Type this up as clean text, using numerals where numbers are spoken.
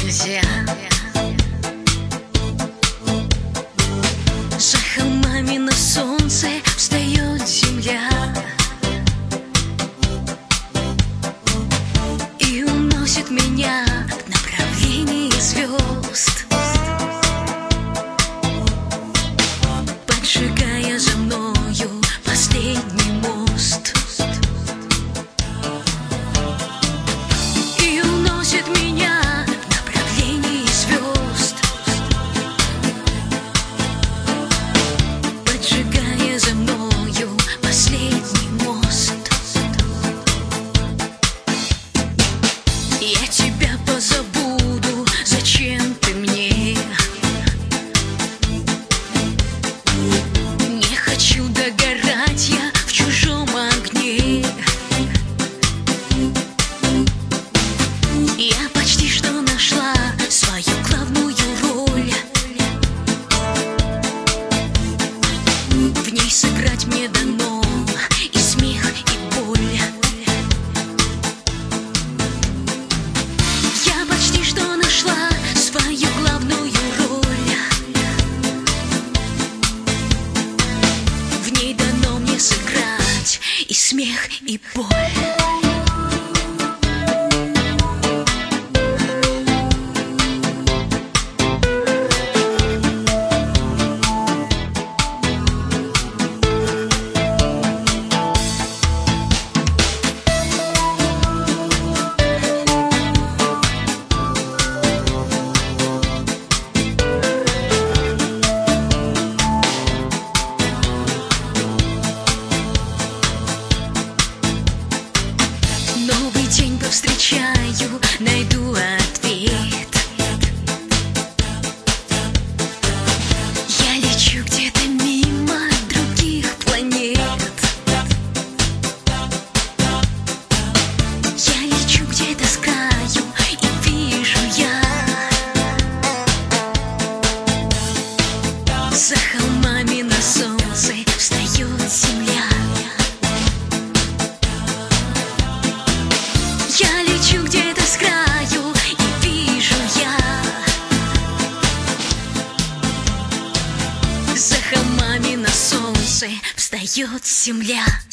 нельзя. За холмами на солнце встает земля и уносит меня в направлении звезд, поджигая за мною последний мост. И уносит меня в направлении звезд, поджигая за мною последний мост. Я тебя позабуду, зачем ты мне? Не хочу догорать я в чужом огне. Я почти что нашла свою главную роль. В ней сыграть мне дано и смех, и боль. Я почти что нашла свою главную роль. В ней дано мне сыграть и смех, и боль. Новый день повстречаю, найду ответ. Я лечу где-то мимо других планет. Я лечу где-то с краю и вижу я за холмами на солнце встает земля. Я лечу где-то с краю и вижу я за холмами на солнце встает земля.